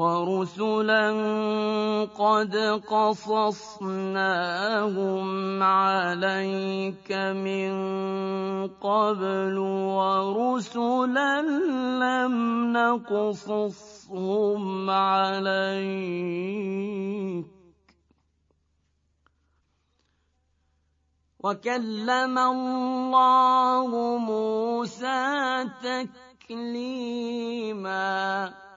وَرُسُلًا قَدْ قَصَصْنَاهُمْ عَلَيْكَ مِن قَبْلُ وَرُسُلًا لَّمْ نَقْصُصْهُمْ عَلَيْكَ ۚ وَكَلَّمَ اللَّهُ مُوسَىٰ تَكْلِيمًا